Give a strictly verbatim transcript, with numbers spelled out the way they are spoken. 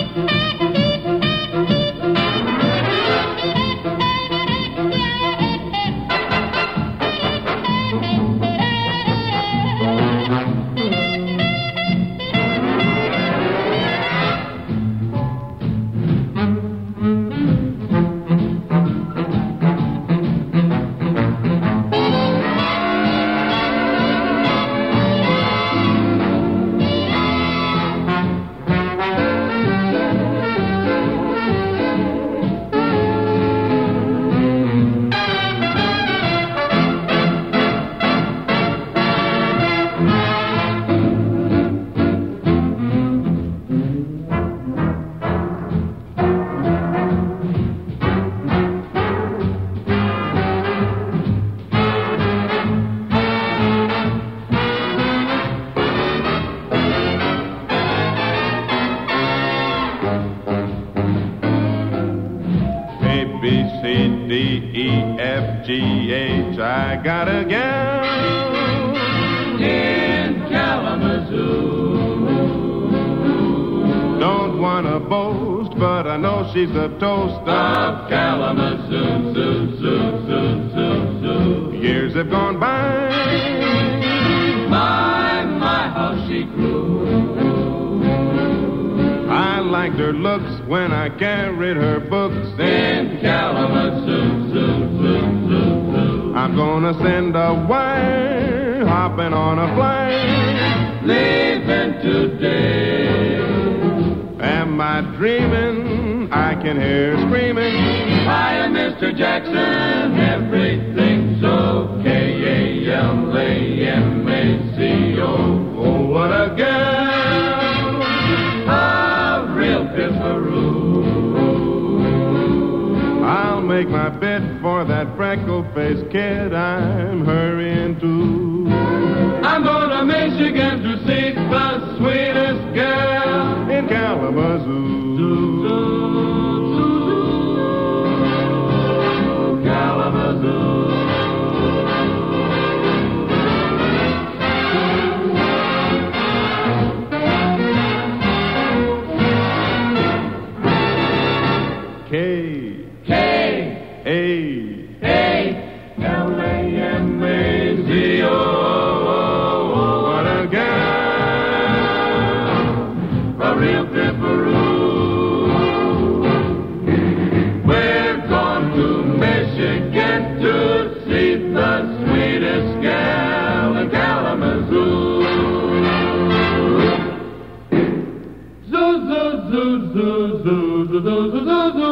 I got a gal in Kalamazoo. Don't wanna boast, but I know she's the toast of Kalamazoo. Zoo, zoo, zoo, zoo, zoo. Years have gone by. My, my, how she grew. I liked her looks when I carried her books in Kalamazoo. Zoo, zoo, zoo. I'm gonna send a wire, hopping on a flight, leaving today. Am I dreaming? I can hear her screaming, hi, Mister Jackson, everything's okay. A L A M A C O. Oh, what a girl, a real piffaroo. I'll make my bid for that freckle-faced kid I'm hurrying to. I'm going to Michigan to see the sweetest girl in Kalamazoo. Zoo, zoo, zoo, Kalamazoo. K. K. A. A. L A M A Z O. What a gal, a real piffaroo. We're going to Michigan to see the sweetest gal in Kalamazoo. Zoo, zoo, zoo, zoo, zoo, zoo, zoo, zoo, zoo.